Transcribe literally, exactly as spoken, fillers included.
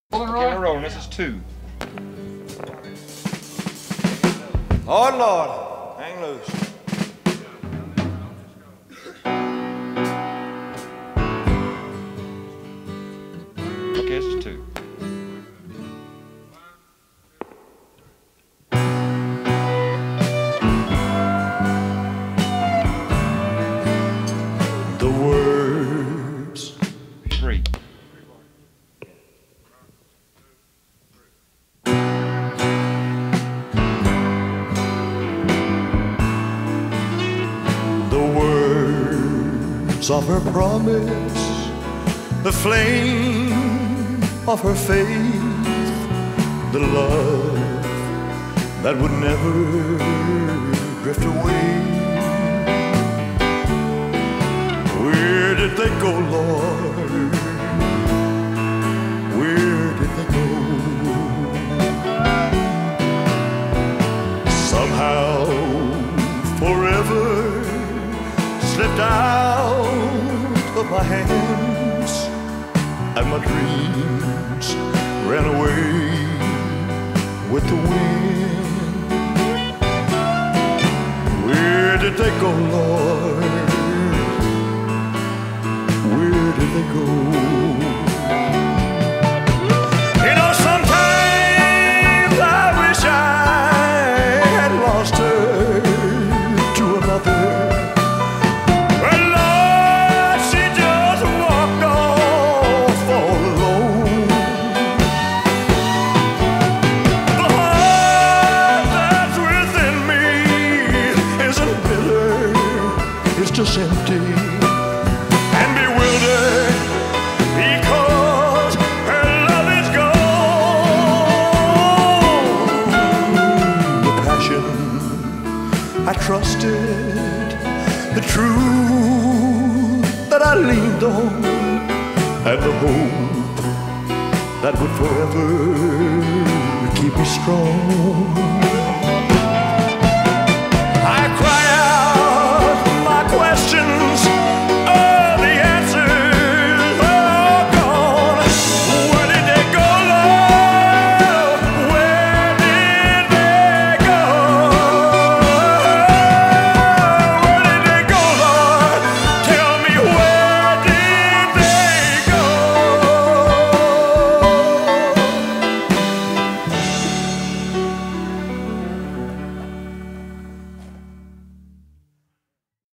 Okay, we're rolling. This is two. Oh, Lord. Hang loose. Okay, this is two. The words. Three. Of her promise, the flame of her faith, the love that would never drift away. Where did they go, Lord? Where did they go? Somehow, forever slipped out of my hands, and my dreams ran away with the wind. Where did they go, Lord? Where did they go? You know, sometimes I wish I had lost her to another. Just empty and bewildered because her love is gone. The passion I trusted, the truth that I leaned on, and the hope that would forever keep me strong.